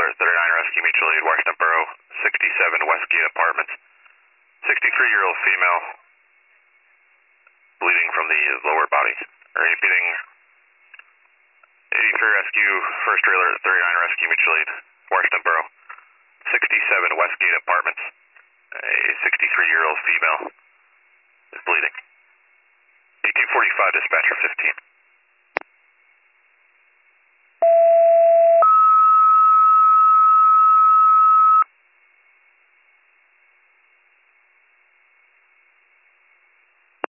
trailer, 39 Rescue Mutual Aid, Washington Borough, 67 Westgate Apartments. 63-year-old female, bleeding from the lower body. Repeating, 83 Rescue, first trailer, 39 Rescue Mutual Aid, Washington Borough, 67 Westgate Apartments. A 63-year-old female is bleeding. 1845, dispatcher 15.